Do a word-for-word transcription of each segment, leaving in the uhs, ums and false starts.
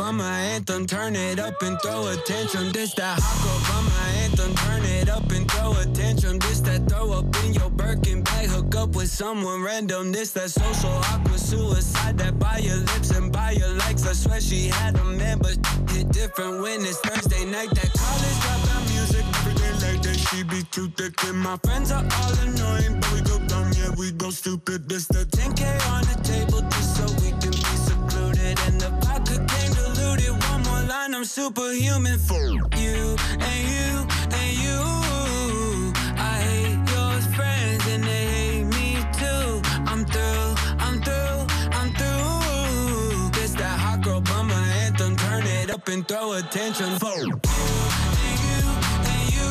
bummer anthem. Turn it up and throw a tantrum. This that hot girl bummer anthem. Turn it up and throw a tantrum. This that throw up in your Birkin bag. Hook up with someone random. This that social awkward suicide. That buy your lips and buy your likes. I swear she had a man, but hit different when it's Thursday night. That college dropout music every day like that. She be too thick and my friends are all annoying, but we go dumb, yeah, we go stupid. This the ten K on the table just so we can be secluded. And the vodka came diluted. One more line, I'm superhuman for you and you and you. I hate your friends and they hate me too. I'm through, I'm through, I'm through. This that hot girl bummer anthem. Turn it up and throw a tantrum for you and you and you.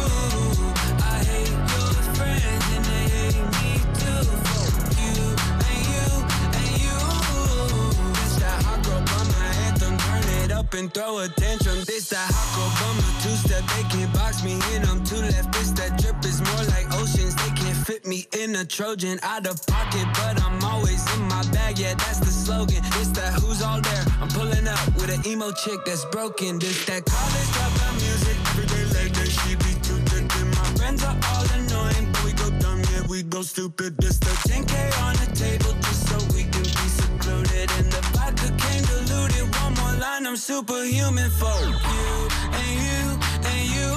I hate your friends and they hate me too. For you and you and you. This that hot girl bummer anthem. Turn it up and throw a tantrum. This that hot girl bummer two-step. They can't box me in. I'm too left. This that drip is more like oceans. They can't fit me in a Trojan. Out of pocket, but I'm always in my bag. Yeah, that's the slogan. This that who's all there. I'm pulling up with an emo chick that's broken. This that college dropout music every day like that. She be too thick and my friends are all annoying, but we go dumb, yeah, we go stupid. This the ten K on the table just so we can be secluded. And the vodka came diluted. One more line, I'm superhuman for you and you and you.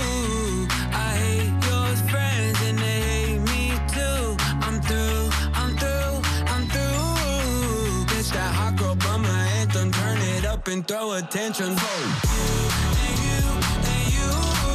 I hate your friends and they hate me too. I'm through, I'm through, I'm through. This that hot girl bummer anthem. Turn it up and throw a tantrum for you and you and you.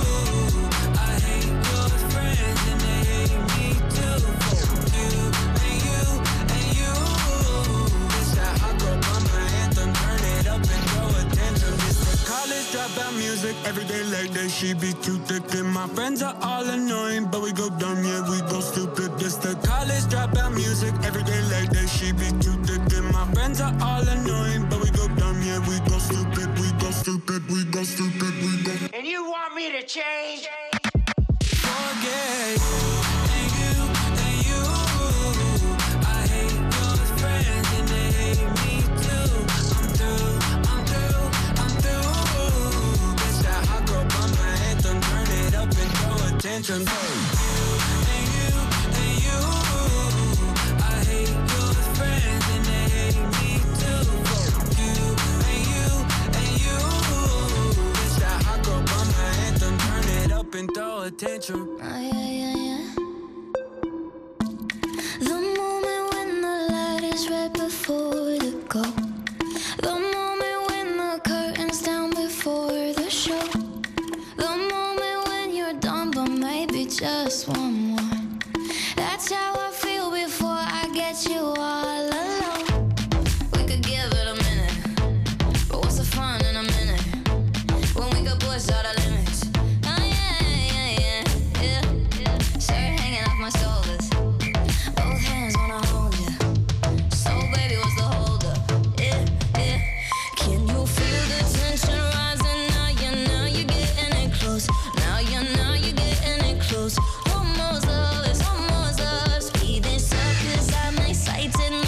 I hate your friends and they hate me too. For you and you and you. This that hot girl bummer anthem. Turn it up and throw a tantrum. This the college dropout music every day like that. She be too thick and my friends are all annoying, but we go dumb, yeah, we go stupid. This the college dropout music every day like that. She be too thick and my friends are all annoying, but we go dumb, yeah, we go stupid, we go stupid, we go stupid, we go. And you want me to change? Forget you and you and you. I hate your friends and they hate me too. I'm through, I'm through, I'm through. This that hot girl bummer anthem. Turn it up and throw a tantrum for you and you and you. I hate your friends and they hate me too. For you and you and you. This that hot girl bummer anthem. Turn it up and throw a tantrum. Ah, yeah, yeah, yeah. The moment when the light is right before the go. The moment when the curtain's down before the show. The moment when you're done, but maybe just one more. That's how I feel before I get you all alone. We could give it a minute, but what's the fun in a minute when we could push all the limits? Oh yeah, yeah, yeah, yeah, yeah. Shirt hanging off my shoulders, both hands wanna hold you. So baby, what's the hold up? Yeah, yeah. Can you feel the tension rising now? You know you're getting it close. Now you know you're getting it close. Almost love is almost love. Speed this up 'cause I'm excited.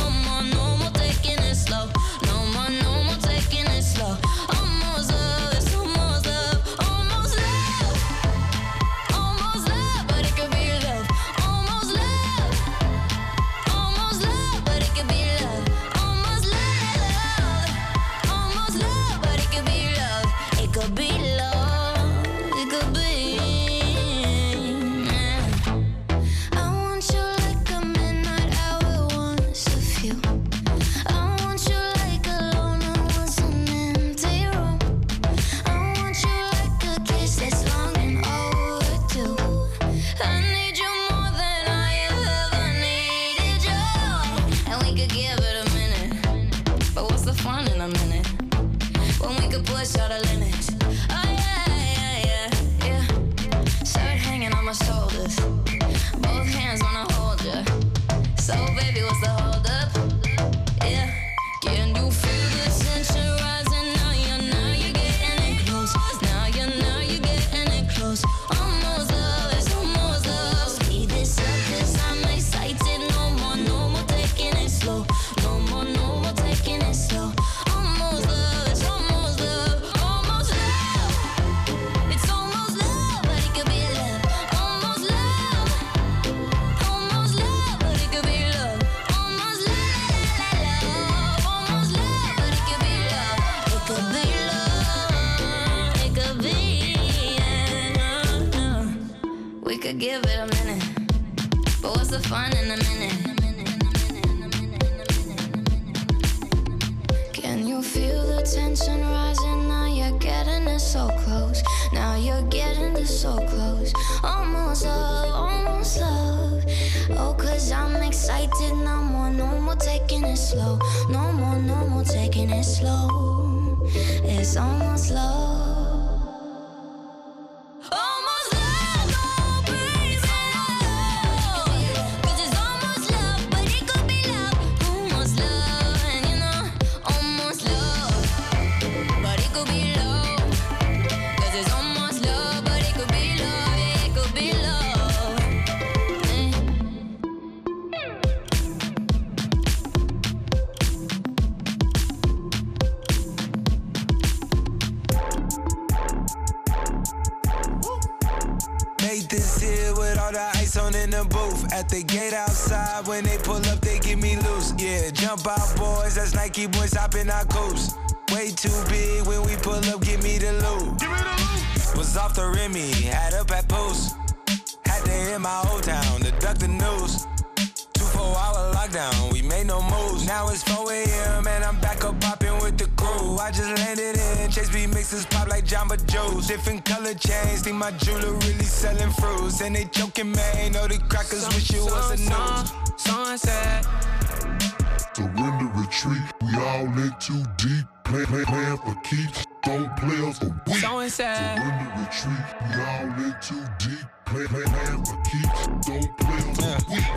could give it a minute. But what's the fun in a minute? Can you feel the tension rising? Now you're getting it so close. Now you're getting it so close. Almost love, almost love. Oh, cause I'm excited. No more, no more taking it slow. No more, no more taking it slow. It's almost love. In the booth, at the gate outside, when they pull up, they get me loose. Yeah, jump out, boys, that's Nike boys hopping our coast. Way too big when we pull up, give me the loot. Give me the loot. Was off the Remy, had up at post. Had to hit my old town to duck the news. Two four hour lockdown, we made no moves. Now it's four a.m. and I'm back up popping with the crew. I just landed in, Chase B mixes pop like Jamba Joe's. Different color chains, think my jeweler really selling fruits. And they joking, man, know the crackers some, wish it some, was a news. Someone said, surrender, retreat, we all in too deep. Play, play, playing for keeps, don't play us for weak. Someone said, surrender, retreat, we all in too deep. Play, play, playing for keeps, don't play us for weak.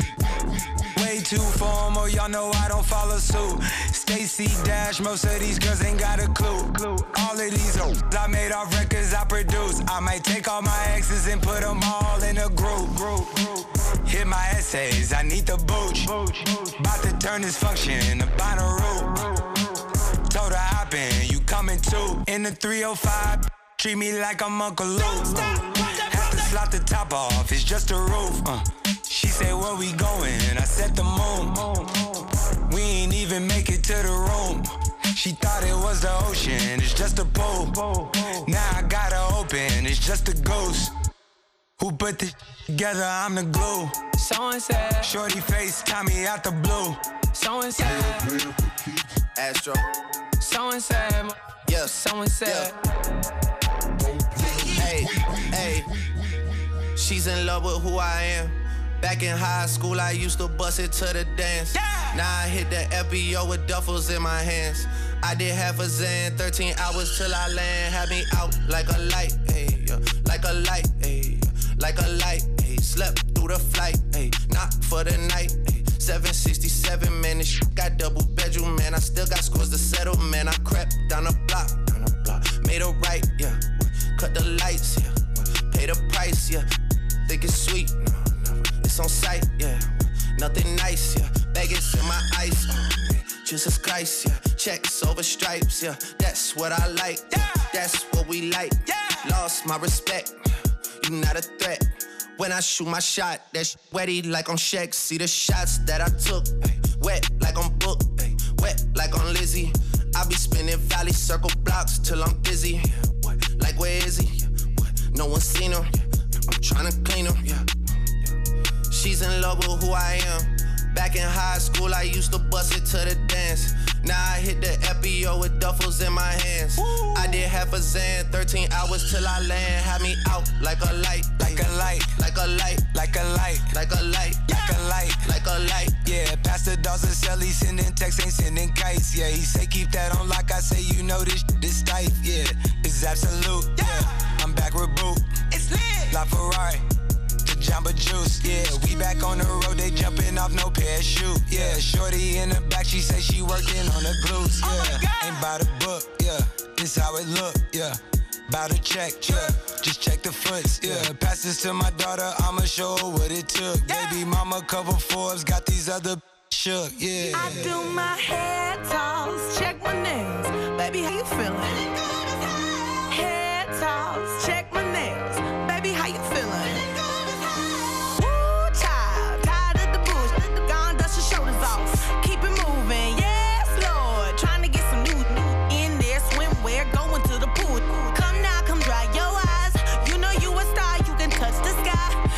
Way too formal, y'all know I don't follow suit. Stacy Dash, most of these girls ain't got a clue. All of these hoes I made off records I produce. I might take all my exes and put them all in a group. Hit my essays, I need the booch. About to turn this function into Bonnaroo. Told her hop in, you coming too. In the three oh five, treat me like I'm Uncle Luke. Have to slot the top off, it's just a roof. Uh. She said, where we going? I said the moon. We ain't even make it to the room. She thought it was the ocean, it's just a pool. Now I gotta open, it's just a ghost. Who put this together? I'm the glue. Someone said, shorty face, Tommy out the blue. Someone said, Astro. Someone said, yeah. Someone said, yeah. Hey, hey. She's in love with who I am. Back in high school, I used to bust it to the dance. Yeah. Now I hit the F B O with duffels in my hands. I did half a Zan, thirteen hours till I land. Had me out like a light, ayy, yeah. Like a light, ayy, like a light, ayy. Slept through the flight, ayy, not for the night, ayy. seven sixty-seven, man, this shit got double bedroom, man. I still got scores to settle, man. I crept down the block, down the block. Made a right, yeah. Cut the lights, yeah. Pay the price, yeah. Think it's sweet, no. On sight, yeah, nothing nice, yeah. Vegas in my ice, oh man. Jesus Christ, yeah. Checks over stripes, yeah. That's what I like, yeah. That's what we like, yeah. Lost my respect, you not a threat. When I shoot my shot, that sh- wetty like on Shaq. See the shots that I took, ay. Wet like on Book, ay. Wet like on Lizzie. I be spinning valley circle blocks till I'm busy. Yeah. What? Like where is he? Yeah. What? No one seen him. Yeah. I'm tryna clean him. Yeah. She's in love with who I am. Back in high school, I used to bust it to the dance. Now I hit the F B O with duffels in my hands. Woo. I did half a Zan, thirteen hours till I land. Had me out like a light, like a light, like a light, like a light, like a light, like a light, like a light. Yeah, Pastor Dawson Shelly sending texts, ain't sending kites. Yeah, he say keep that on lock. I say you know this this tight. Yeah, it's absolute. Yeah, I'm back with Boot. It's lit. La Ferrari. Jamba Juice, yeah, we back on the road, they jumping off no parachute, yeah, shorty in the back, she say she working on the glutes, yeah, oh ain't by the book, yeah, this how it look, yeah, bout to check, yeah, just check the foots, yeah, pass this to my daughter, I'ma show her what it took, yeah. Baby mama cover Forbes, got these other shook, yeah. I do my hair toss, check my nails, baby how you feeling? Hair toss, check my nails, baby how you feeling? Keep it moving, yes, Lord. Trying to get some new, new in there, swimwear, going to the pool. Come now, come dry your eyes. You know you a star, you can touch the sky.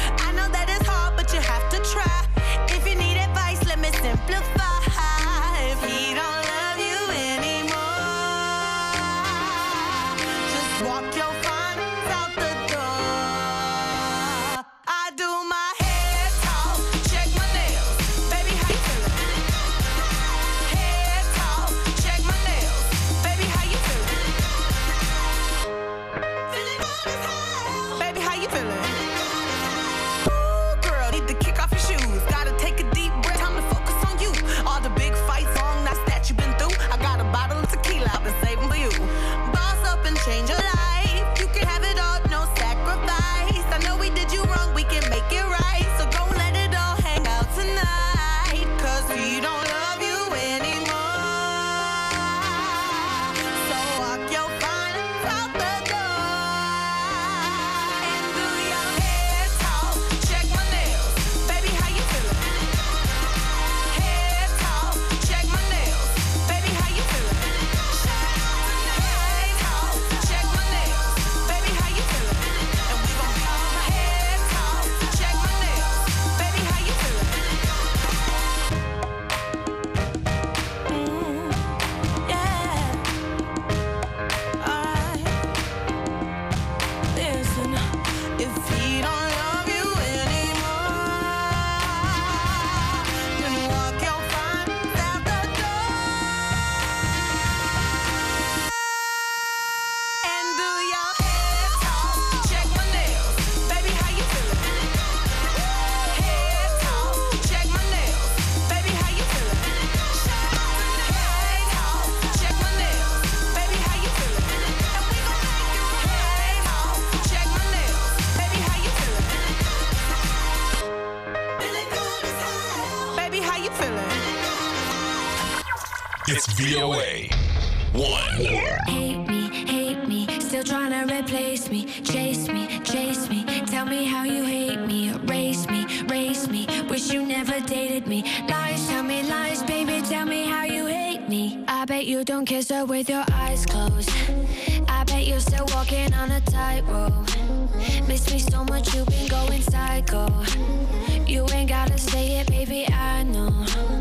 It's V O A one. Hate me, hate me, still trying to replace me. Chase me, chase me, tell me how you hate me. Erase me, race me, wish you never dated me. Lies, tell me lies, baby, tell me how you hate me. I bet you don't kiss her with your eyes closed. I bet you're still walking on a tightrope. Miss me so much, you've been going psycho. You ain't gotta say it, baby, I know.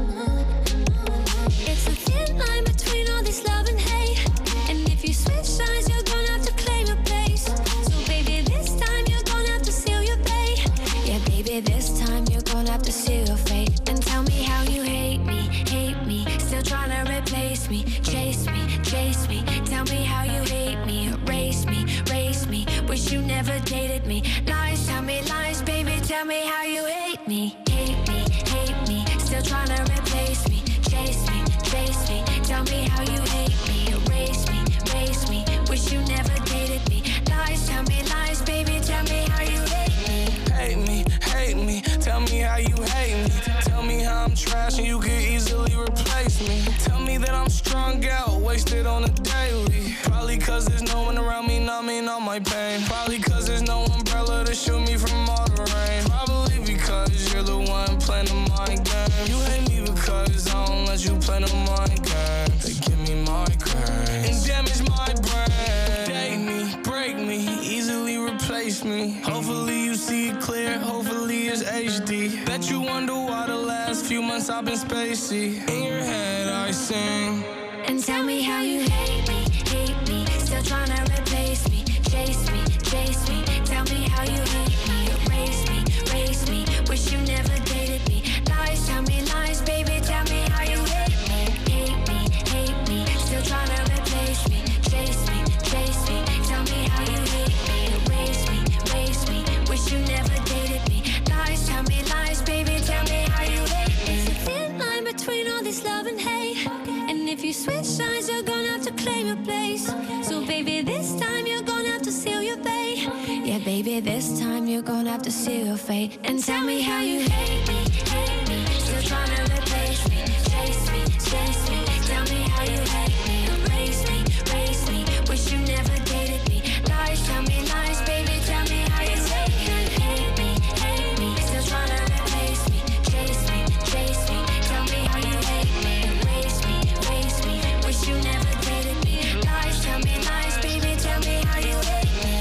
It's a thin line between all this love and hate. And if you switch sides, you're gonna have to claim your place. So baby, this time you're gonna have to seal your fate. Yeah, baby, this time you're gonna have to seal your fate. And tell me how you hate me, hate me, still trying to replace me. Chase me, chase me, tell me how you hate me. Erase me, race me, wish you never dated me. Lies, tell me lies, baby, tell me how you hate me. Hate me, hate me, still trying to replace me. Chase me, chase me, tell me how you hate me. Erase me, race me, wish you never dated me. Lies, tell me lies, baby, tell me how you hate me. Hate me, hate me, tell me how you hate me. Tell me how I'm trash and you could easily replace me. Tell me that I'm strung out, wasted on a daily. Probably cause there's no one around me numbing all my pain. Probably cause there's no umbrella to shield me from all the rain. Probably because you're the one playing the mind game. You hate me because I don't let you play the mind game. They give me migraines and damage my brain. Date me, break me, easily replace me. Hopefully you see it clear, hopefully it's H D. Bet you wonder why the last few months I've been spacey. In your head I sing. And tell me how you hate me, hate me, still trying to replace me. Chase me, chase me, tell me how you hate me. Erase me, race me, wish you never dated me. Lies, tell me lies, baby, tell me how you hate me. Hate me, hate me, still trying to replace me. Chase me, chase me, tell me how you hate me. Erase me, race me, wish you never dated me. Lies, tell me lies, baby, tell me how you hate me. It's a thin line between all this love and hate. And if you switch sides, you're gonna have to claim your place. So baby, this time you're gonna have to seal your fate. Yeah, baby, this time you're gonna have to seal your fate. And tell me how you hate me, hate me, still trying to replace me. Chase me, chase me, tell me how you hate me. Erase me, race me, wish you never dated me. Lies, tell me lies, baby, tell me how you hate me. Hate me, hate me, still trying to replace me. Chase me, chase me, tell me how you hate me. Erase me, race me, wish you never dated me. Lies, tell me lies, baby, tell me how you hate me.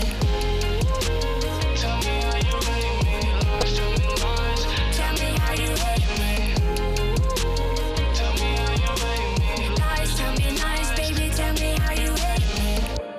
Tell me how you hate me. Lies, tell me lies, tell me how you hate me. Tell me how you hate me. Lies, tell me lies, baby, tell me how you hate me.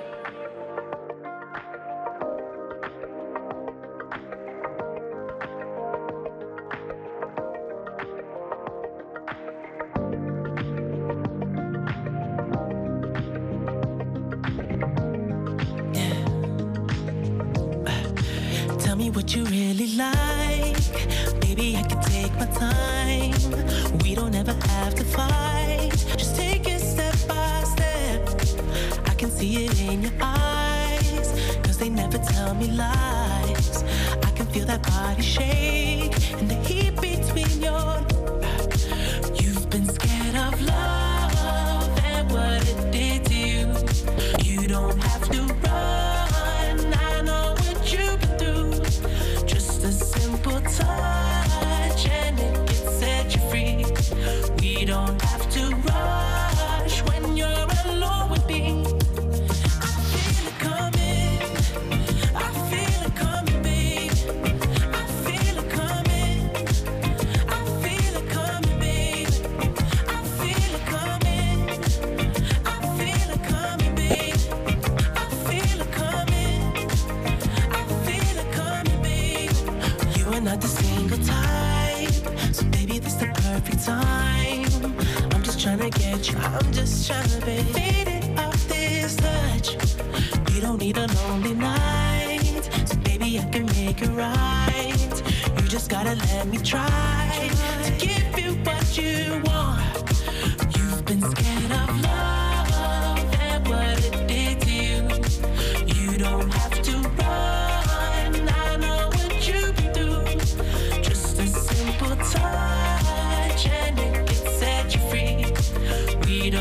Tell me what you really like. Baby, I can take my time. We don't ever have to fight. Just take it step by step. I can see it in your eyes, cause they never tell me lies. I can feel that body shake and the heat between your. You've been scared of love and what it did to you. You don't have to run, I know what you've been through. Just a simple touch and it can set you free. We don't have to rush when you're alone with me. I feel it coming, I feel it coming, babe. I feel it coming, I feel it coming, babe. I feel it coming, I feel it coming, babe. I feel it coming, I feel it coming, babe. You are not the single type, so baby, this the perfect time. I'm just trying to get you, I'm just trying to be faded off this touch. You don't need a lonely night, so baby, I can make it right. You just gotta let me try to give you what you want. You've been scared of love and what it did to you. You don't have to run, I know what you've been through. Just a simple touch and it can set you free. We don't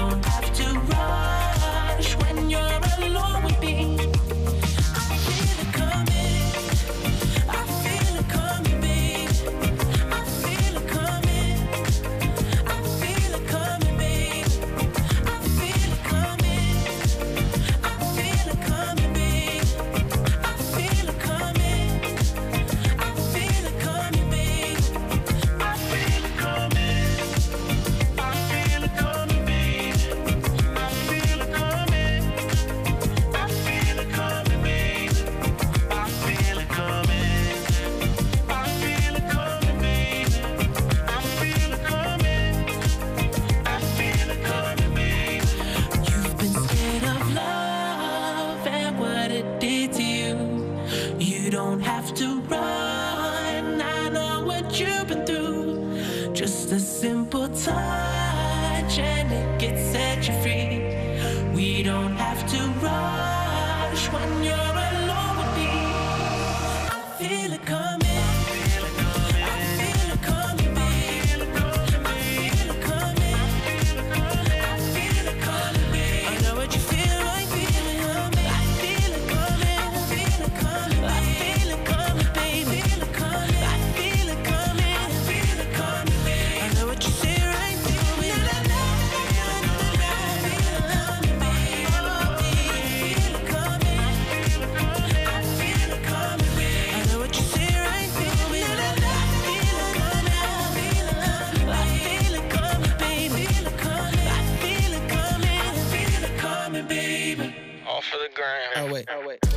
Oh, wait. Oh, wait.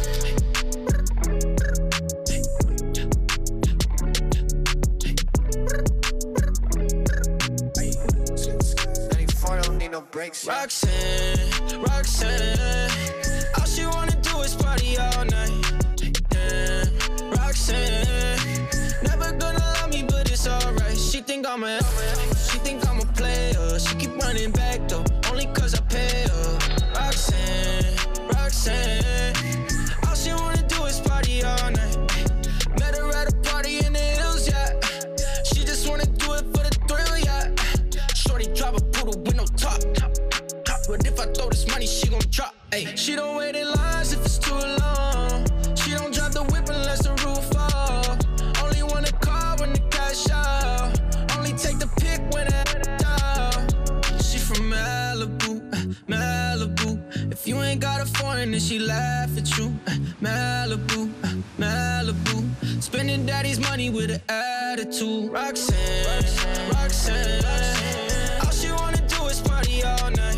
No breaks, yeah. Roxanne, Roxanne, all she wanna do is party all night. Yeah. Roxanne, never gonna love me, but it's alright. She think I'm a, she think I'm a player. She keep running back though, only cause I pay her. Roxanne, Roxanne, all she wanna do is party all night. Met her at a party in the hills, yeah. She just wanna do it for the thrill, yeah. Shorty drive a poodle with no top. But if I throw this money, she gon' drop. Ay. She don't wait in lines if it's too long. She don't drive the whip unless the roof fall. Only want a car when the cash out. Only take the pick when it's out. She from Malibu, Malibu. If you ain't got a foreign, then she laugh at you. Malibu, Malibu. Spending daddy's money with an attitude. Roxanne, Roxanne, Roxanne, Roxanne. All she wanna do is party all night.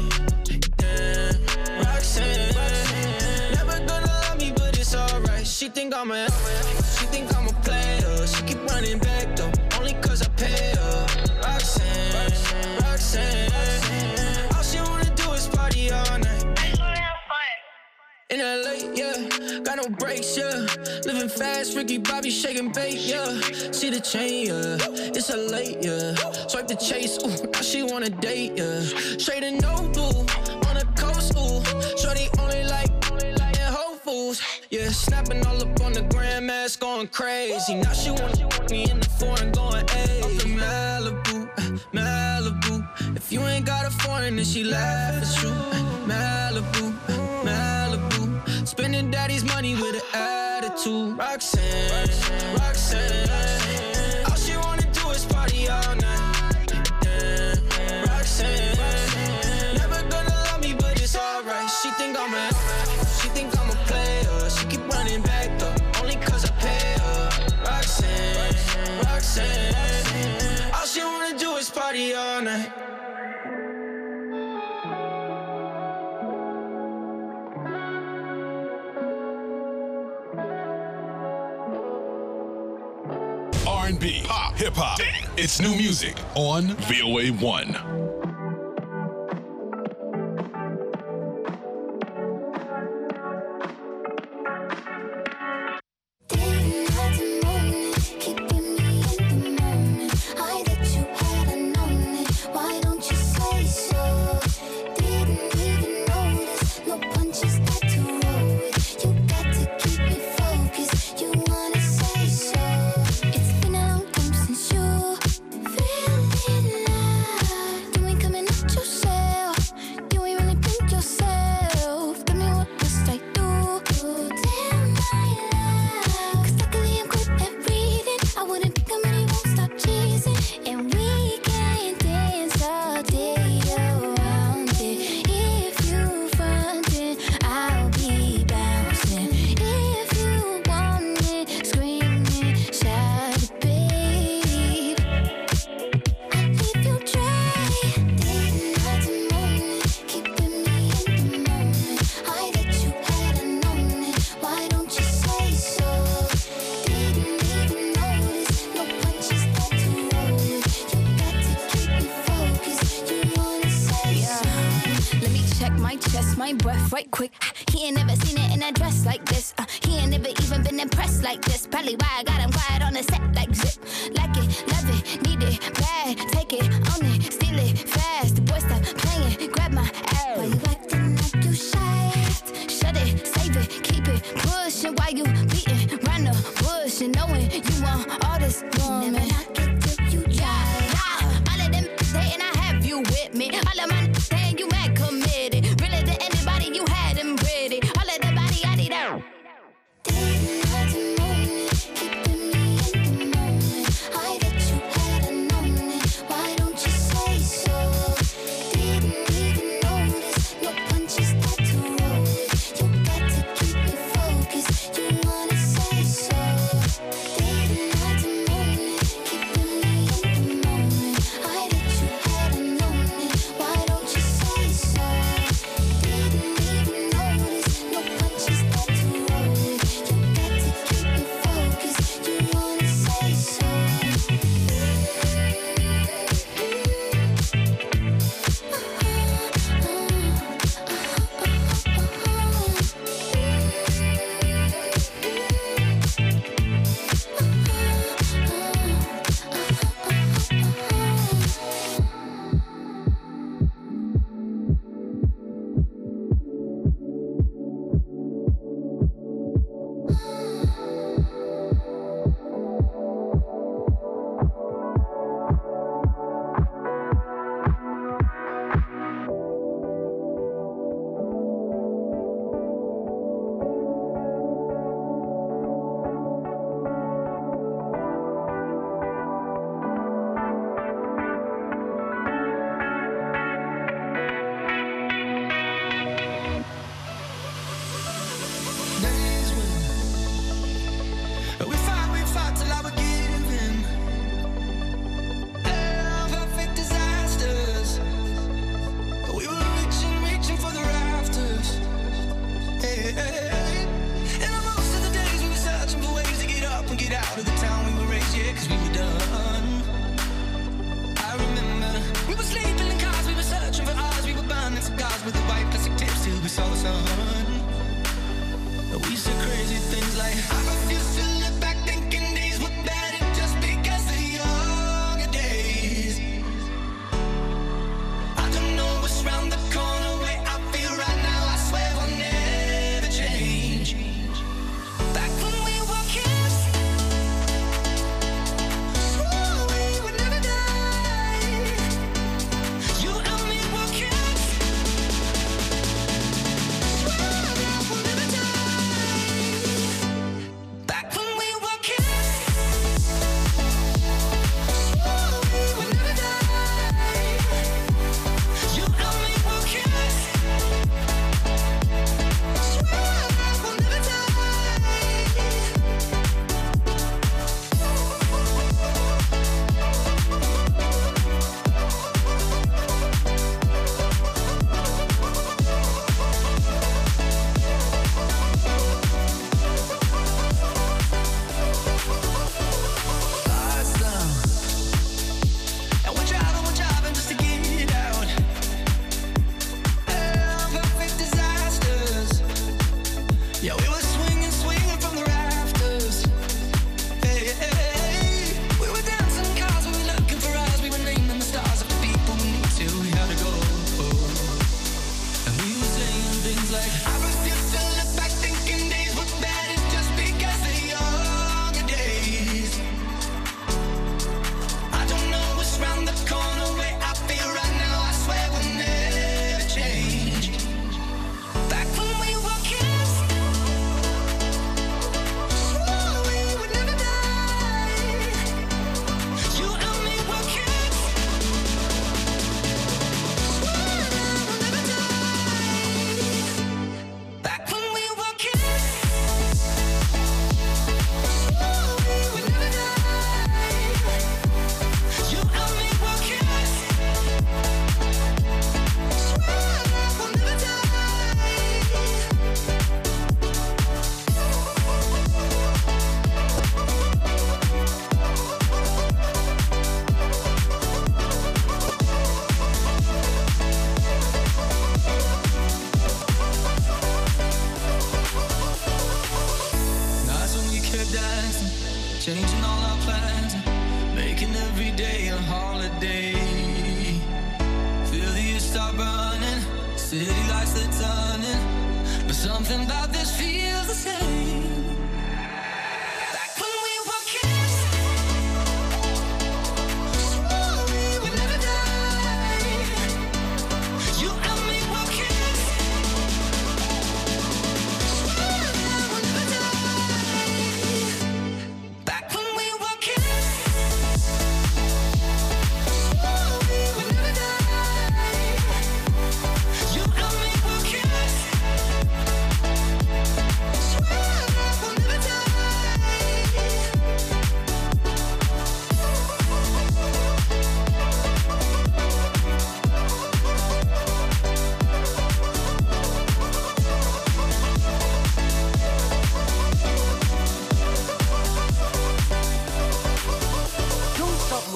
Roxanne, Roxanne, never gonna love me, but it's alright. She think I'm a, she think I'm a player. She keep running back though, only cause I pay her. Roxanne, Roxanne, Roxanne, Roxanne, all she wanna do is party all night. In L A, yeah, got no brakes, yeah. Living fast, Ricky Bobby shaking bait, yeah. See the chain, yeah, it's a late, yeah. Swipe the chase, ooh, now she wanna date, yeah. Straight and no blue, on the coast, ooh. Shorty only like, only like in Whole Foods, yeah. Snapping all up on the grandmas, going crazy. Now she wanna me in the foreign, going, ayy. I'm from Malibu, Malibu. If you ain't got a foreign, then she laugh at you. Malibu, Malibu. Spending daddy's money with an attitude. Roxanne, Roxanne, Roxanne, Roxanne. All she wanna do is party all night. Yeah. Roxanne, Roxanne, never gonna love me, but it's alright. She think I'm a, she think I'm a player. She keep running back though, only cause I pay her. Roxanne, Roxanne, Roxanne. All she wanna do is party all night. R and B, pop, hip hop. It's new music on V O A one. my breath right quick. He ain't never seen it in a dress like this. Uh, he ain't never even been impressed like this. Probably why I got him quiet on the set like zip. Like it, love it, need it, bad. Take it, own it, steal it, fast. The boy stop playing, grab my ass. Why you acting like you shy? Shut it, save it, keep it pushing. Why you beating round the bush and knowing you want all this woman? Never knock it till you try. Yeah. All of them saying I have you with me. All of my saying you mad committed. Really to anybody you had them pretty. All of the body I need out. Keep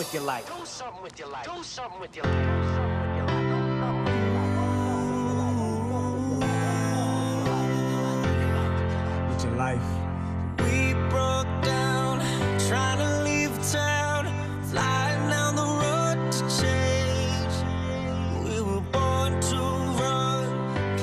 with your life. Do something with your life. Do something with your life. Do something with your life. With your life. We broke down, trying to leave town, flying down the road to change. We were born to run,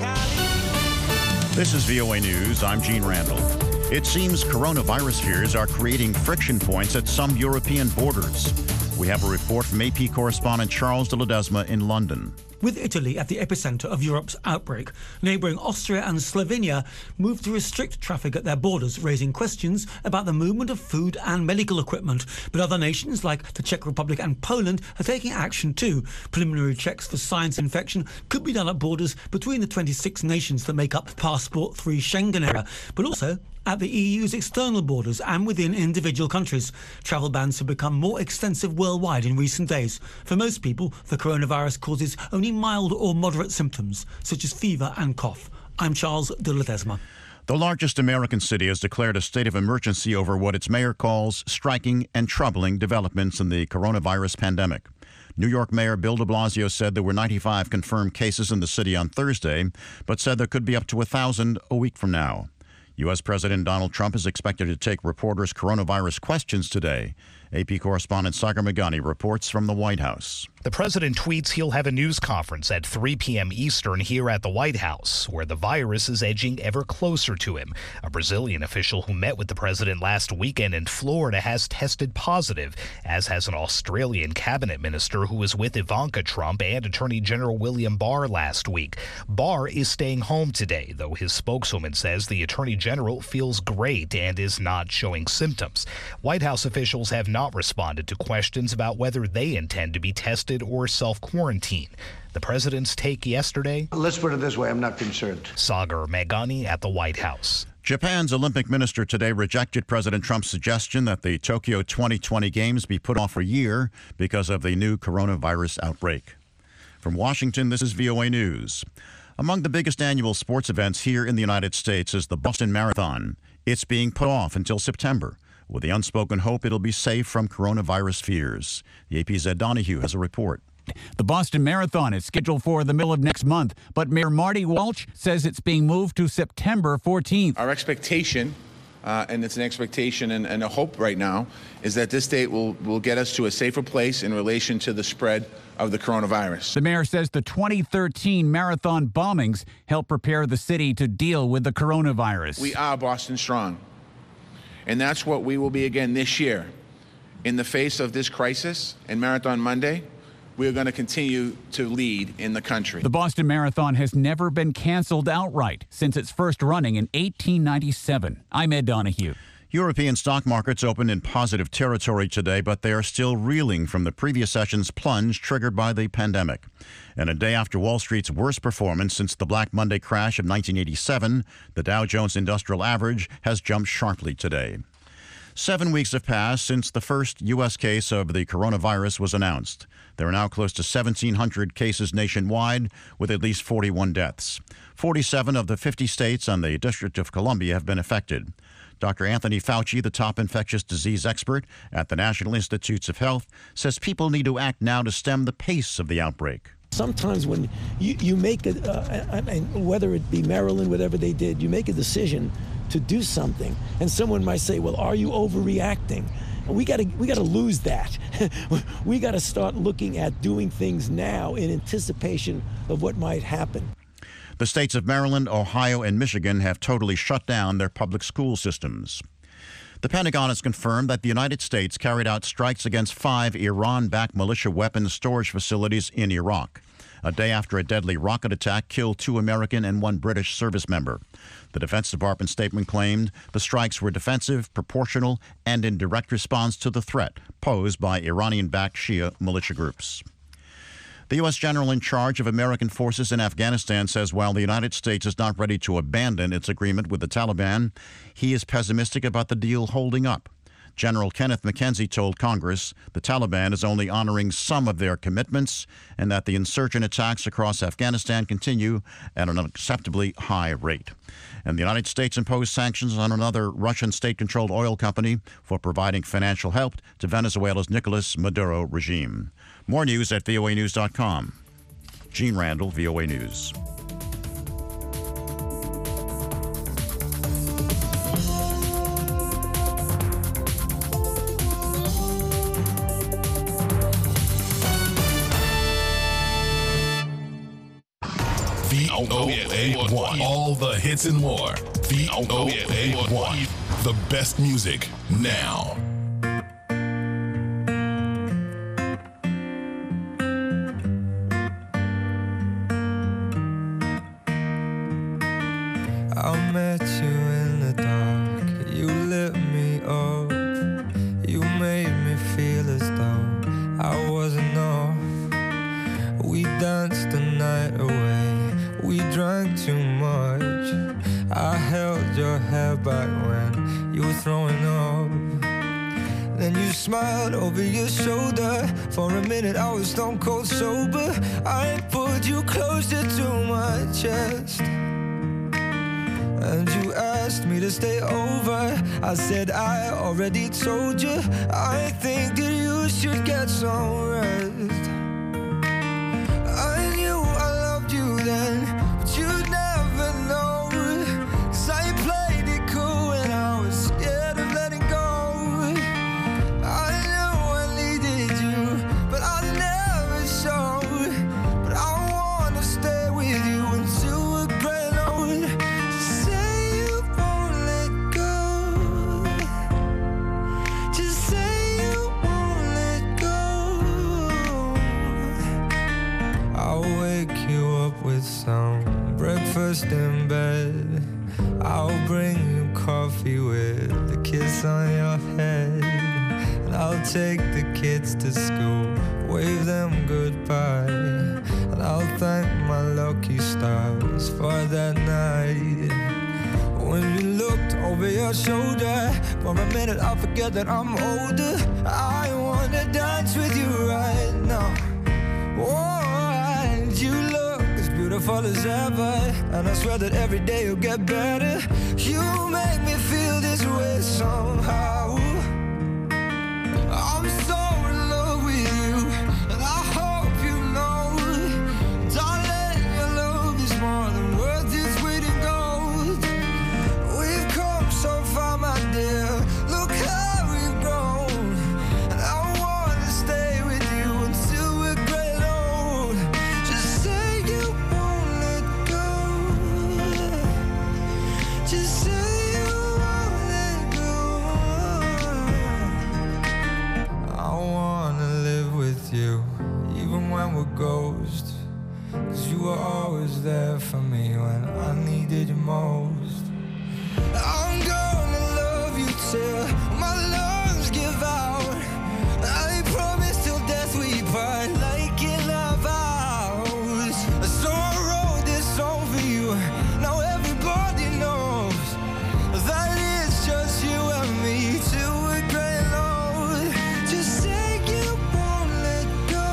Cali. This is V O A News. I'm Gene Randall. It seems coronavirus fears are creating friction points at some European borders. We have a report from A P correspondent Charles de Ledesma in London. With Italy at the epicenter of Europe's outbreak, neighbouring Austria and Slovenia moved to restrict traffic at their borders, raising questions about the movement of food and medical equipment. But other nations like the Czech Republic and Poland are taking action too. Preliminary checks for signs of infection could be done at borders between the twenty-six nations that make up the Passport-free Schengen area, but also at the E U's external borders and within individual countries. Travel bans have become more extensive worldwide in recent days. For most people, the coronavirus causes only mild or moderate symptoms, such as fever and cough. I'm Charles de Ledesma. The largest American city has declared a state of emergency over what its mayor calls striking and troubling developments in the coronavirus pandemic. New York Mayor Bill de Blasio said there were ninety-five confirmed cases in the city on Thursday, but said there could be up to one thousand a week from now. U S. President Donald Trump is expected to take reporters' coronavirus questions today. A P correspondent Sagar Meghani reports from the White House. The president tweets he'll have a news conference at three p.m. Eastern here at the White House, where the virus is edging ever closer to him. A Brazilian official who met with the president last weekend in Florida has tested positive, as has an Australian cabinet minister who was with Ivanka Trump and Attorney General William Barr last week. Barr is staying home today, though his spokeswoman says the Attorney General feels great and is not showing symptoms. White House officials have not responded to questions about whether they intend to be tested or self-quarantine. The president's take yesterday? Let's put it this way, I'm not concerned. Sagar Meghani at the White House. Japan's Olympic minister today rejected President Trump's suggestion that the Tokyo twenty twenty Games be put off a year because of the new coronavirus outbreak. From Washington, this is V O A News. Among the biggest annual sports events here in the United States is the Boston Marathon. It's being put off until September, with the unspoken hope it'll be safe from coronavirus fears. The A P's Ed Donahue has a report. The Boston Marathon is scheduled for the middle of next month, but Mayor Marty Walsh says it's being moved to September fourteenth. Our expectation, uh, and it's an expectation and, and a hope right now, is that this date will, will get us to a safer place in relation to the spread of the coronavirus. The mayor says the twenty thirteen marathon bombings helped prepare the city to deal with the coronavirus. We are Boston strong. And that's what we will be again this year. In the face of this crisis and Marathon Monday, we are going to continue to lead in the country. The Boston Marathon has never been canceled outright since its first running in eighteen ninety-seven. I'm Ed Donahue. European stock markets opened in positive territory today, but they are still reeling from the previous session's plunge triggered by the pandemic. And a day after Wall Street's worst performance since the Black Monday crash of nineteen eighty-seven, the Dow Jones Industrial Average has jumped sharply today. Seven weeks have passed since the first U S case of the coronavirus was announced. There are now close to seventeen hundred cases nationwide, with at least forty-one deaths. forty-seven of the fifty states and the District of Columbia have been affected. Doctor Anthony Fauci, the top infectious disease expert at the National Institutes of Health, says people need to act now to stem the pace of the outbreak. Sometimes when you, you make a, uh, I mean, whether it be Maryland, whatever they did, you make a decision to do something, and someone might say, well, are you overreacting? We got to we got to lose that. We got to start looking at doing things now in anticipation of what might happen. The states of Maryland, Ohio, and Michigan have totally shut down their public school systems. The Pentagon has confirmed that the United States carried out strikes against five Iran-backed militia weapons storage facilities in Iraq, a day after a deadly rocket attack killed two American and one British service member. The Defense Department statement claimed the strikes were defensive, proportional, and in direct response to the threat posed by Iranian-backed Shia militia groups. The U S general in charge of American forces in Afghanistan says while the United States is not ready to abandon its agreement with the Taliban, he is pessimistic about the deal holding up. General Kenneth McKenzie told Congress the Taliban is only honoring some of their commitments and that the insurgent attacks across Afghanistan continue at an unacceptably high rate. And the United States imposed sanctions on another Russian state-controlled oil company for providing financial help to Venezuela's Nicolas Maduro regime. More news at V O A news dot com. Gene Randall, V O A News. V O A one. All the hits and more. V O A one. The best music now. I met you in the dark. You lit me up. You made me feel as though I wasn't off. We danced the night away. We drank too much. I held your hair back when you were throwing up. Then you smiled over your shoulder. For a minute I was stone cold sober. I pulled you closer to my chest. And you asked me to stay over. I said I already told you. I think that you should get some rest. I knew I loved you then, but you'd never know. 'Cause I played it cool and I was scared of letting go. I knew I needed you, but I never showed. But I wanna stay with you until we're gray old. Just say you won't let go. Just say you won't let go. I'll wake you up with some breakfast in bed. I'll bring you coffee with a kiss on your head. And I'll take the kids to school, wave them goodbye. And I'll thank my lucky stars for that night. When you looked over your shoulder, for a minute I forget that I'm older. I wanna dance with you right now. Oh, and you look as beautiful as ever. And I swear that every day you'll get better. You make me feel this way somehow. I'm so in love with you, and I hope you know, darling, your love is more than worth its weight in gold. We've come so far, my dear, look how we've grown. And I wanna stay with you until we're gray old. Just say you won't let go. Just say you won't let go. I wanna live with you, even when we're ghosts. 'Cause you were always there for me when I needed you most. I'm gonna love you till my lungs give out. I promise till death we part, like in our vows. So I wrote this song for you. Now everybody knows that it's just you and me till we're gray and old. Just say you won't let go.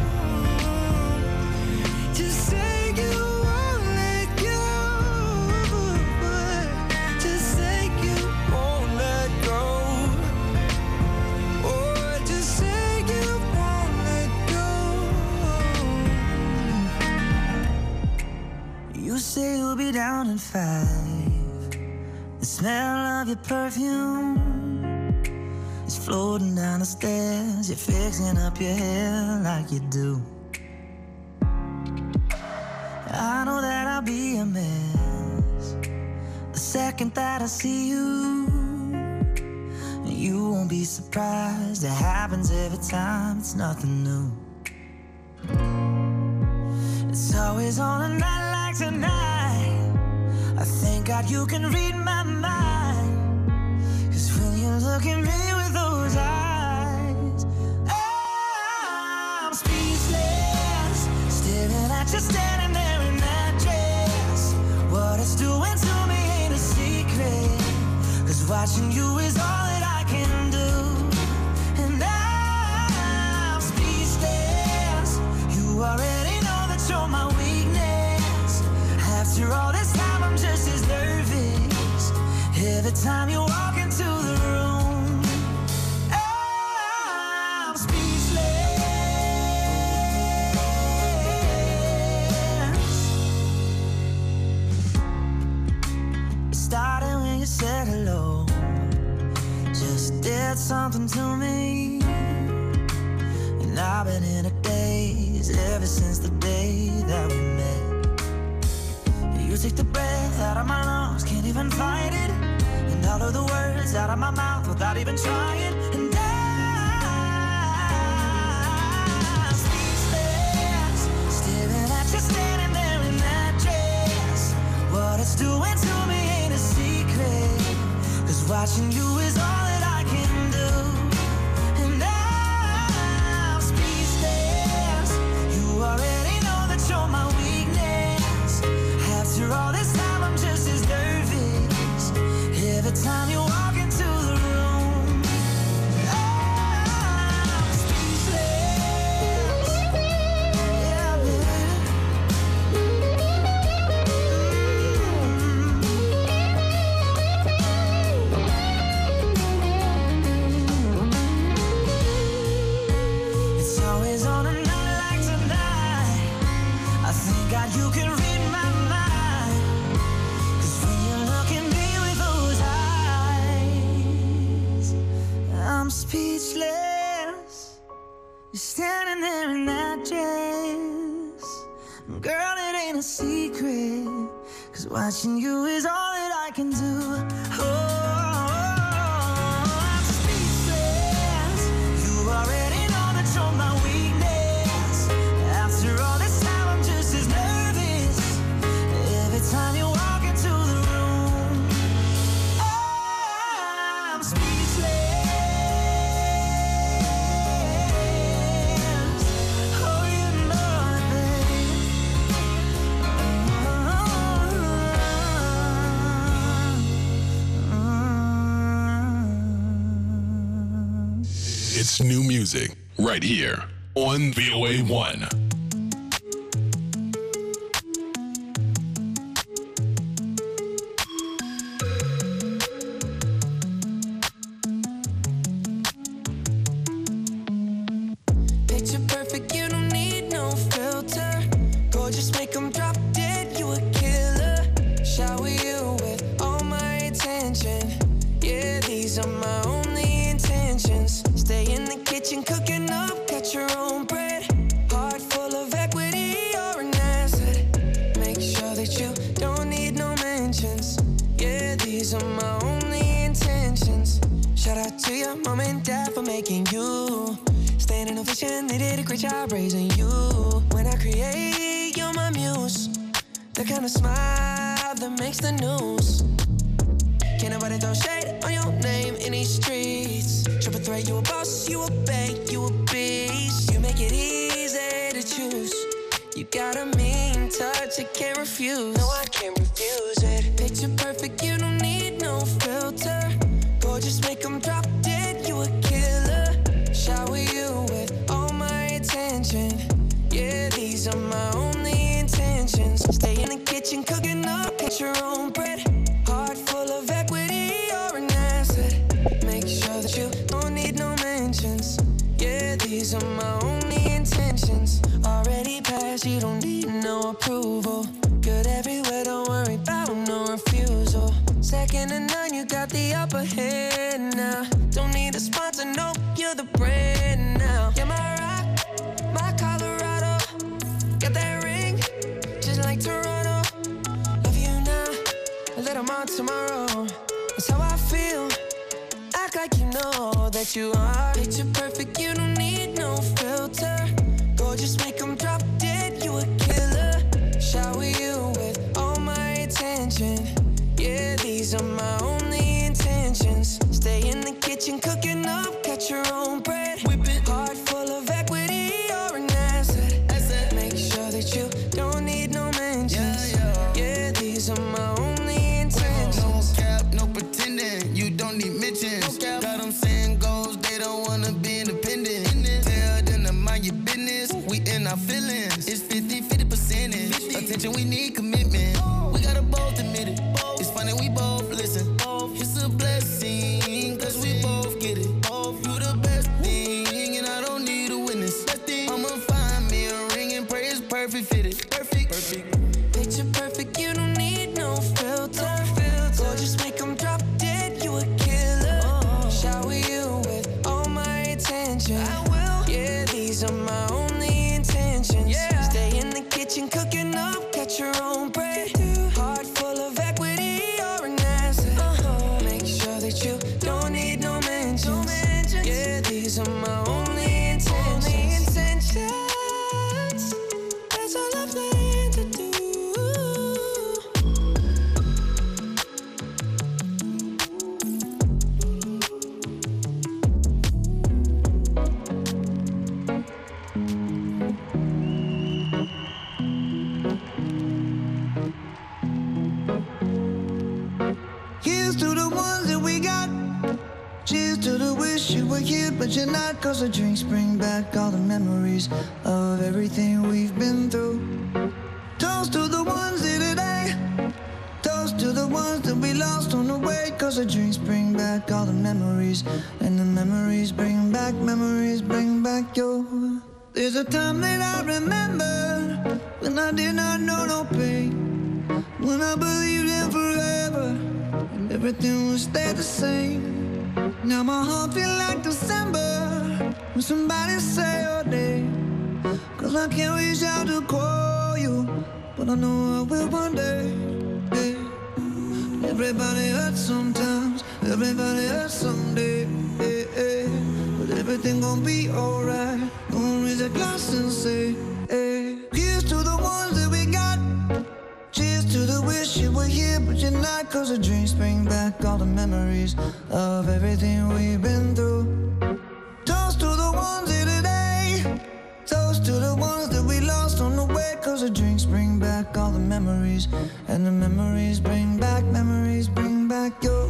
Just say you won't let go. Just say you won't let go. Oh, just say you won't let go. You say you'll be down in five. The smell of your perfume is floating down the stairs. You're fixing up your hair like you do. I know that I'll be a mess the second that I see you. And you won't be surprised, it happens every time, it's nothing new. It's always on a night like tonight. I thank God you can read my mind. 'Cause when you look at me with those eyes, I'm speechless, staring at you standing there in that dress. What it's doing to me ain't a secret, 'cause watching you is all that I can do. time you walk into the room, I'm speechless. It started when you said hello, just did something to me, and I've been in a daze ever since the day that we met. You take the breath out of my lungs, can't even fight it, and all of the words out of my mouth without even trying. And I'm speechless, staring at you standing there in that dress. What it's doing to me ain't a secret, 'cause watching you is all that I can do. And I'm speechless, you already know that you're my weakness. After all this time, I'm just as nervous every time you walk into the room. I'm speechless. Yeah, baby. It's always on a night like tonight. I thank God you can read my mind, 'cause when you look at me with those eyes, I'm speechless. You're standing there in that dress. Girl, it ain't a secret, 'cause watching you is all that I can do. Oh, I'm speechless. You already know that you're my weakness. After all this time, I'm just as nervous every time you walk into the room. I'm speechless. Oh, you know it, baby. It's new music right here on V O A one. Picture perfect, you don't need no filter. Gorgeous, make 'em drop dead, you a killer. Shower you with all my attention. Yeah, these are my only intentions. Stay in the kitchen, cooking up, got your own bread. Heart full of equity, you're an asset. Make sure that you don't need no mentions. Yeah, these are my only intentions. Shout out to your mom and dad for making you. Standing ovation, they did a great job raising you. When I create, you're my muse. The kind of smile that makes the news. Can't nobody throw shade on your name in these streets. Triple threat, you a boss, you a bank, you a beast. You make it easy to choose. You got a mean touch, I can't refuse. No, I can't refuse it. Picture perfect, you don't need no filter. Gorgeous, make 'em drop dead, you a killer. Shower you with all my attention. Yeah, these are my only intentions. Stay in the kitchen, cooking up, get your own bread. Heart full of equity, you're an asset. Make sure that you don't need no mentions. Yeah, these are my only intentions. Already passed, you don't need no approval. Good everywhere, don't worry about no refusal. Second to none, you got the upper hand now. Don't need a sponsor, no, you're the brand now. You're my rock, my Colorado. Got that ring, just like Toronto. Love you now, a little more tomorrow. That's how I feel. Act like you know that you are. Picture perfect, you don't need no filter. Gorgeous, make 'em drop dead, you a killer. Shower you with all my attention. Yeah, these are my only intentions. Stay in the kitchen, cooking up, got your own bread. Whipping heart full of equity, you're an asset. asset. Make sure that you don't need no mentions. Yeah, yeah. Yeah, these are my only intentions. No cap, no pretending, you don't need mentions. No got them saying goals, they don't wanna be independent. Tell them to mind your business, we in our feelings. It's fifty, fifty percentage. Attention, we need commitment. We gotta both admit it. It's funny, we both listen. It's a but you're not. Cause the drinks bring back all the memories of everything we've been through. Toast to the ones here today. Toast to the ones that we lost on the way. Cause the drinks bring back all the memories. And the memories bring back, memories bring back your. There's a time that I remember when I did not know no pain, when I believed in forever and everything would stay the same. Now my heart feel like December when somebody say your name. Cause I can't reach out to call you, but I know I will one day. Hey. Everybody hurts sometimes, everybody hurts someday. Hey, hey. But everything gon' be alright. Gonna raise a glass and say, hey. Here's to the ones that we got. Cheers to the wish you were here, but you're not. Cause the drinks bring back all the memories of everything we've been through. Toast to the ones here today. Toast to the ones that we lost on the way. Cause the drinks bring back all the memories. And the memories bring back, memories bring back your.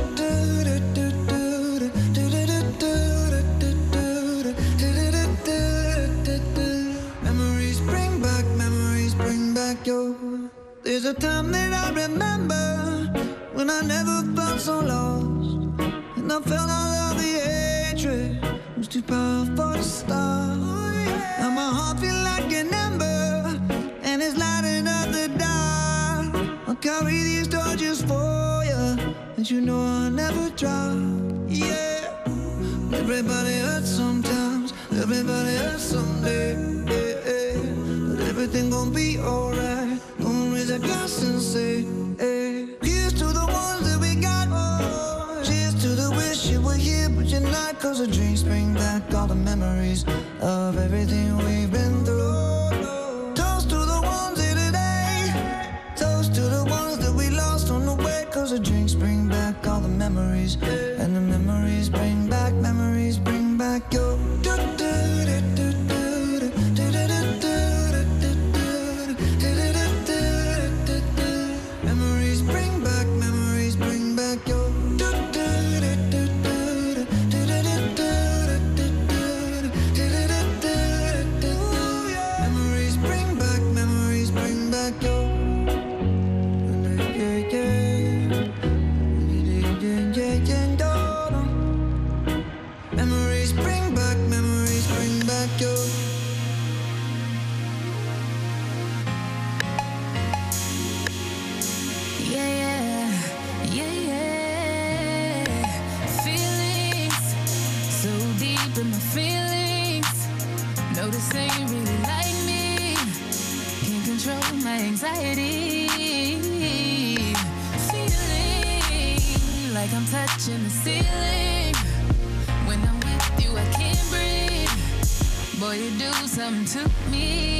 Memories bring back, memories bring back your. There's a time that I remember when I never felt so lost, and I felt all of the hatred was too powerful to stop. Now my heart feel like an ember, and it's lighting up the dark. I'll carry these torches for you, and you know I'll never drop. Yeah, everybody hurts sometimes, everybody hurts someday. Yeah, yeah. But everything gon' be alright. Gonna raise a glass and say, hey. Here's to the ones that we got. Oh, cheers to the wish you were here, but you're not. Cause the drinks bring back all the memories of everything we've been through. Toast to the ones here today. Toast to the ones that we lost on the way. Cause the drinks bring back all the memories. And the memories bring back, memories bring back your. Memories bring back, memories bring back your. Memories bring back, memories bring back your. Memories bring back, memories bring back your. Yeah, yeah, yeah, yeah. Feelings so deep in my feelings. No, this ain't really like me. Can't control my anxiety. Feeling like I'm touching the ceiling. When I'm with you, I can't breathe. Boy, you do something to me.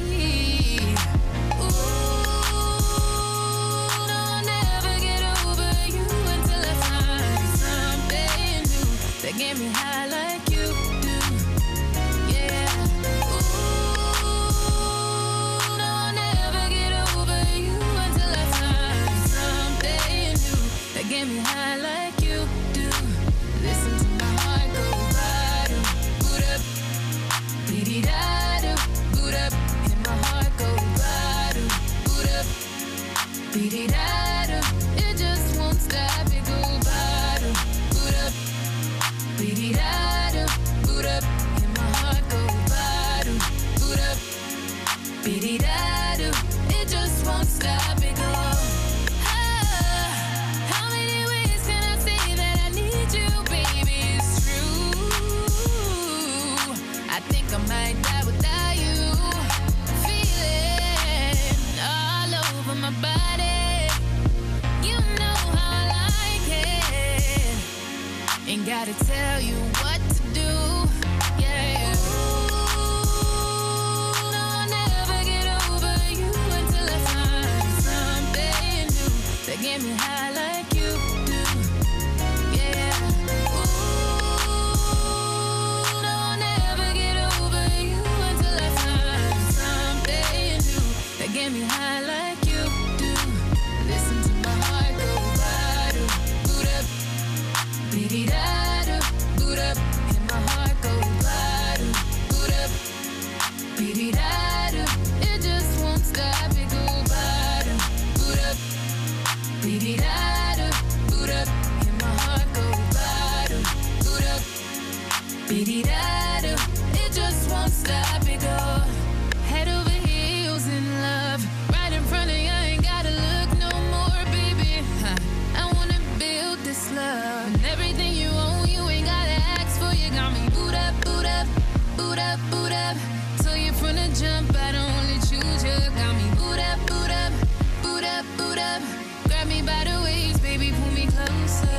That get me high like you do, yeah. Ooh, no, I'll never get over you until I find something new that get me high like you do. Listen to my heart go bada, boot up, beady da boot up, and my heart go bada, boot up, beady da it just won't stop, it go bada, boot up. Beady da boot up, and my heart go bada, boot up. Beady da it just won't stop, it go. Ah, how many ways can I say that I need you, baby? It's true. I think I might die without you. Feeling all over my body. You know how I like it. Ain't gotta tell you what to do, yeah. Ooh, no, I'll never get over you until I find something new that get me high like you do, yeah. Ooh, no, I'll never get over you until I find something new that get me high like you do. Listen to my heart go bada, boot up, beady da told you from the jump, I don't only choose you. Got me boot up, boot up, boot up, boot up. Grab me by the waist, baby, pull me closer.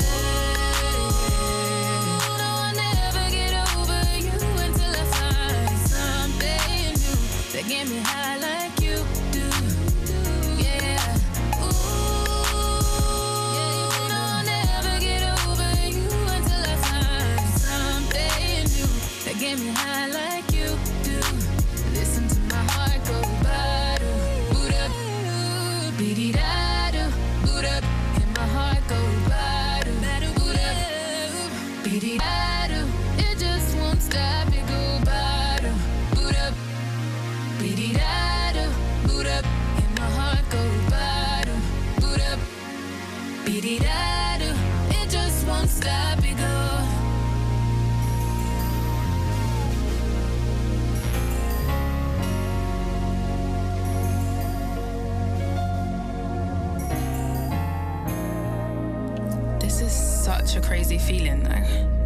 That get me high like you do, yeah. Ooh, no, I'll never get over you until I find something new that get me high like you do. Listen to my heart go ba-do, boot up, be-dee-da-do, boot up, and my heart go ba-do, boot up, be-dee-da-do. It just won't stop, it go ba-do, boot up. Be-dee-da-do, boot up, and my heart go ba-do, boot up, be-dee-da-do, it just won't stop, it go. This is such a crazy feeling, though.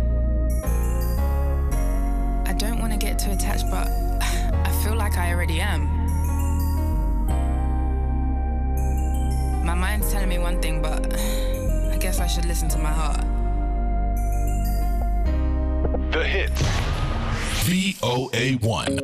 I don't want to get too attached, but I feel like I already am. My mind's telling me one thing, but I guess I should listen to my heart. The hits. V O A one.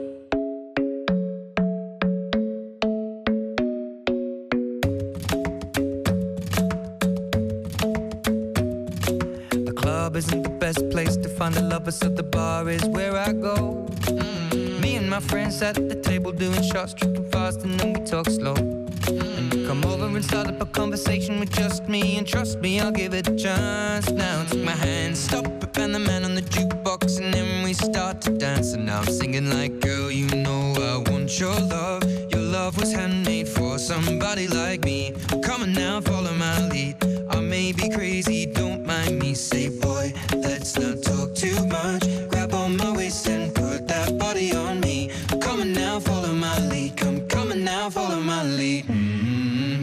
The club isn't the best place to find the lovers, so the bar is where I go. Mm. Me and my friends at the table doing shots, tripping fast, and then we talk slow. And you come over and start up a conversation with just me, and trust me, I'll give it a chance. Now take my hand, stop it, and the man on the jukebox, and then we start to dance. And now I'm singing like, girl, you know I want your love. Your love was handmade for somebody like me. Come on now, follow my lead. I may be crazy, don't mind me. Say, boy, let's not talk too much. Grab on my waist and put that body on me. Come on now, follow my lead. Come, come on now, follow my lead. Mm-hmm.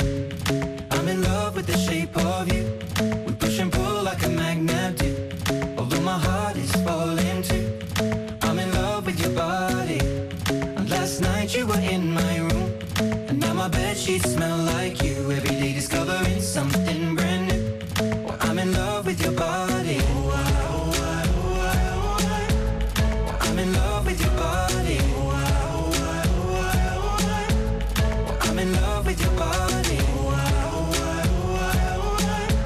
I'm in love with the shape of you. We push and pull like a magnet do. Although my heart is falling too. I'm in love with your body. And last night you were in my room, and now my bedsheets smell like you. Every day discovering something brand new. Well, I'm in love with your body. Oh, I, oh, I, oh, I, oh, I. Well, I'm in love with your body. Oh, I, oh, I, oh, I, oh, I. Well, I'm in love with your body. Oh, I, oh, I, oh, I, oh,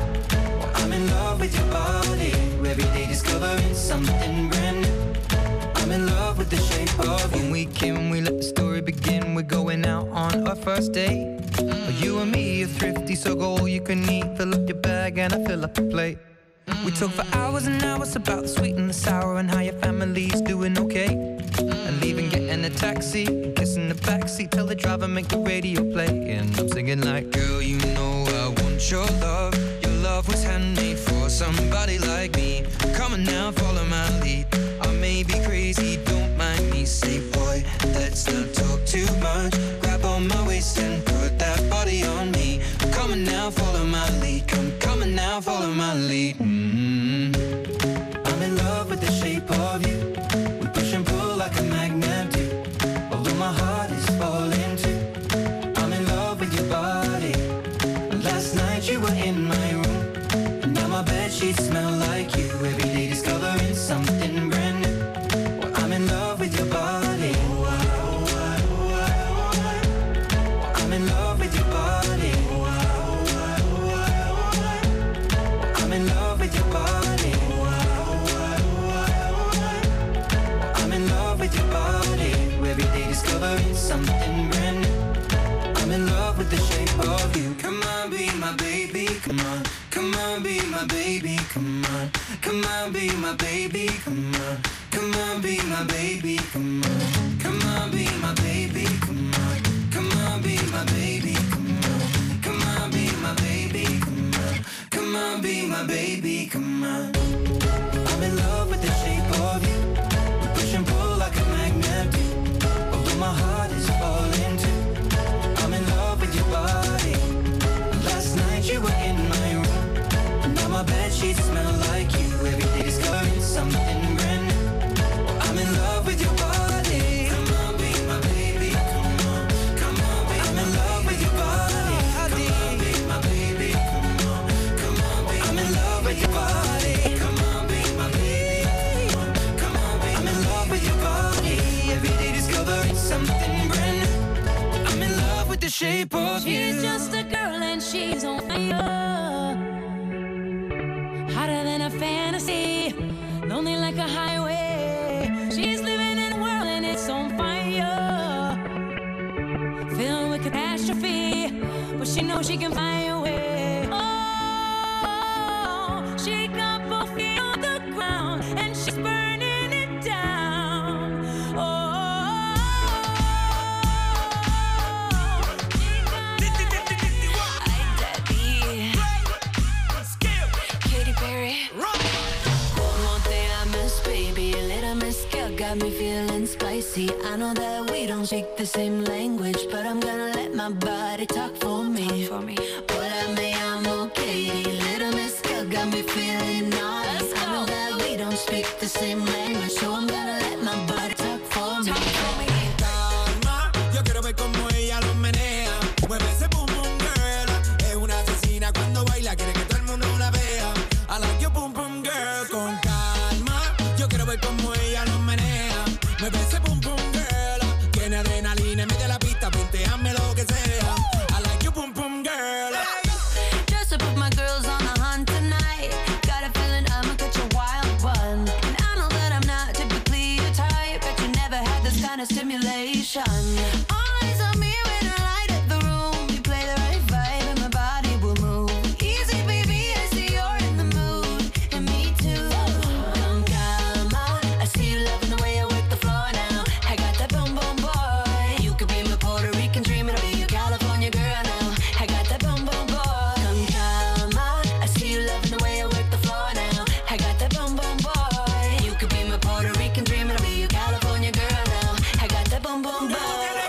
I. Well, I'm in love with your body. Every day discovering something brand new. I'm in love with the shape of you. When we came, we let the story begin. We're going out on our first date. Mm. You and me are thrifty, so go all you can eat. Fill up your bag and I fill up the plate. Mm. We talk for hours and hours about the sweet and the sour and how your family's doing okay. Mm. And leaving, getting a taxi, kissing the backseat, tell the driver make the radio play. And I'm singing like, girl, you know I want your love. Your love was handmade for somebody like me. Come on now, follow my lead. I may be crazy, don't mind me. Say, boy, let's not talk too much. Grab on my waist and put that body on me. Come on now, follow my lead. Come, come on now, follow my lead. Mm-hmm. I'm in love with the shape of you. We push and pull like a magnet do. Although my heart is falling too. I'm in love with your body. Last night you were in my room, and now my bedsheets smell like you. Every day discovering something brand new. Well, I'm in love with your body. Oh, I, oh, I, oh, I, oh, I. Well, I'm in love with your body. Oh, I, oh, I, oh, I, oh, I. Well, I'm in love with your body. Oh, I, oh, I, oh, I, oh, I. Well, I'm in love with your body. Every day discovering something brand new. I'm in love with the shape of you. Come on, be my baby, come on. Come on, be my baby, come on. Come on, be my baby, come on. Come on, be my baby, come on. Come on, be my baby, come on. Come on, be my baby, come on. Come on, be my baby, come on. Come on, be my baby, come on. I'm in love with the shape of you. We push and pull like a magnet do. Although my heart is falling too. I'm in love with your body. Last night you were in my room, and now my bedsheets smell like you. Every day discovering something brand new. Well, I'm in love with your body. Come on, something brand new. I'm in love with the shape of you. She's just a girl and she's on fire, hotter than a fantasy, lonely like a highway. She's living in a world and it's on fire, filled with catastrophe, but she knows she can fly away. Oh, she got both feet on the ground and she's burning it down. Oh. Got me feeling spicy. I know that we don't speak the same language, but I'm gonna let my body talk for me. Talk for me. But I may, I'm okay. Little Miss Girl got me feeling naughty. I know that we don't speak the same language, so I'm gonna let my body talk for me. Talk for me. Calma, yo quiero ver cómo ella lo menea. Mueve ese boom boom girl. Es una asesina cuando baila, quiere que todo el mundo la vea. I like your boom boom girl. Con calma, yo quiero ver cómo ella lo menea. Mueve ese pum pum girl. Tiene adrenalina, mete la pista, punteame lo que sea. I like you pum pum girl. Just to put my girls on the hunt tonight. Got a feeling I'ma catch a wild one. And I know that I'm not typically your type, but you never had this kind of stimulation. Eyes on me when I light up the room. You play the right vibe and my body will move. Easy baby, I see you're in the mood, and me too. Con calma, I see you loving the way I work the floor now. I got that boom boom boy. You could be my Puerto Rican dream, and I'll be your California girl now. I got that boom boom boy. Con calma, I see you loving the way I work the floor now. I got that boom boom boy. You could be my Puerto Rican dream, and I'll be your California girl now. I got that boom boom boy.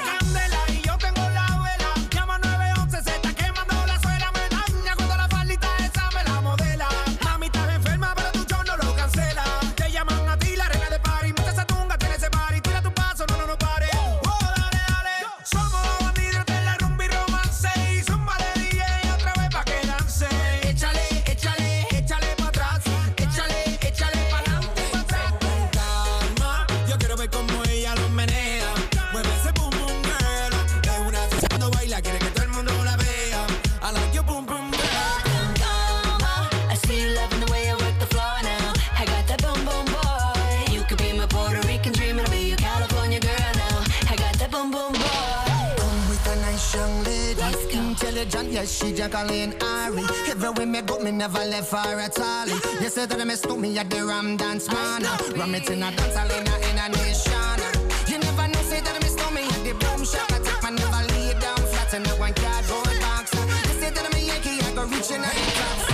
Yes, she Jacqueline Ari. Everywhere me go, me never left her at all. You said that I missed me at the Ram Dance Man. Ram it in a dance hall in a, in a nation. You never know, say that I missed me at the Boom Shop. I take my never lay down flat in a one cardboard box. You said that I'm a Yankee, I go reaching out the top.